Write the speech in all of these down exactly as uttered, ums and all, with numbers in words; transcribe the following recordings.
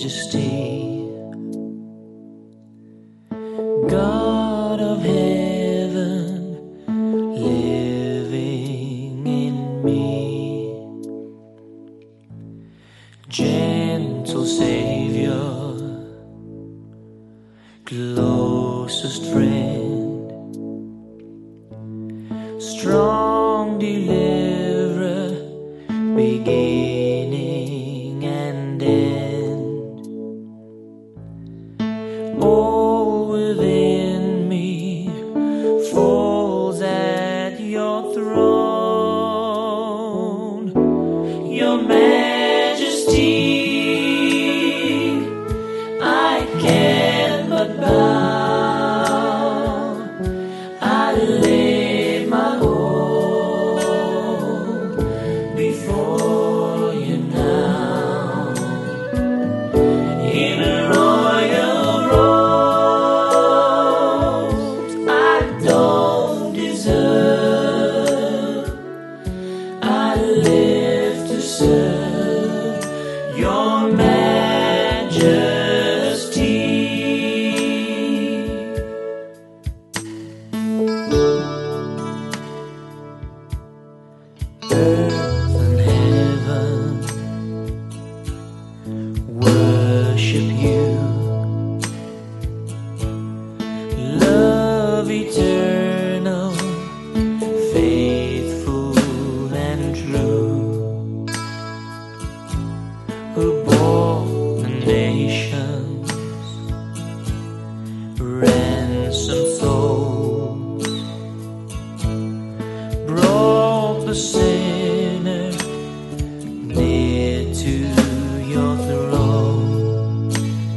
majesty, God of heaven, living in me, gentle Savior, closest friend, strong deliverer, beginning and end, all within me falls at your throne, your majesty. I can't but bow, I lay my all before you now, in a royal robes I don't deserve. I live to serve your majesty. Earth and heaven worship you, love eternal, faithful and true, who bought the nations, ransomed souls, brought the sinner near to your throne.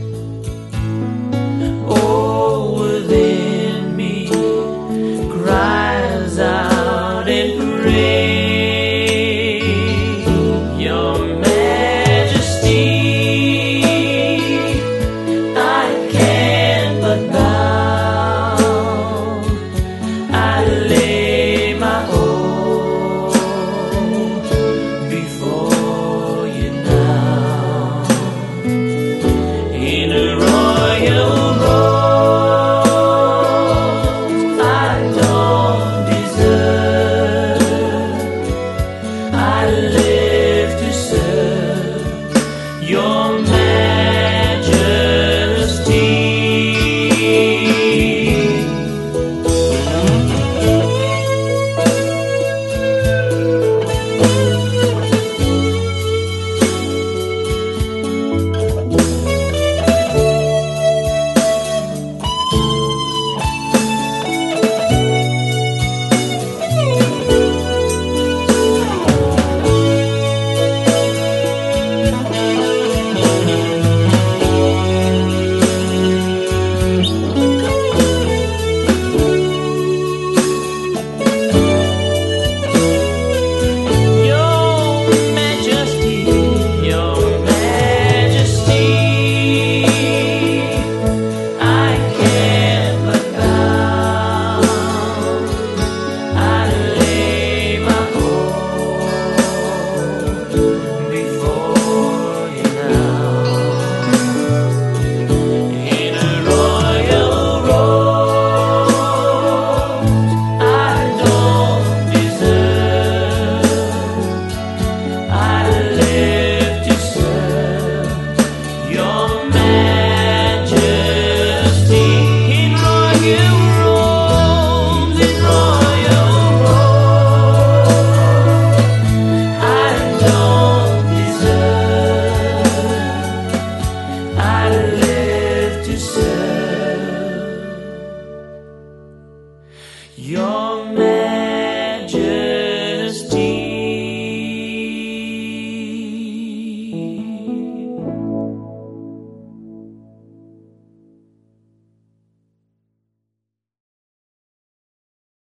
All within me cries out in praise, your majesty. I can't but bow, I lay my all before you now, in a royal robe I don't deserve. I lay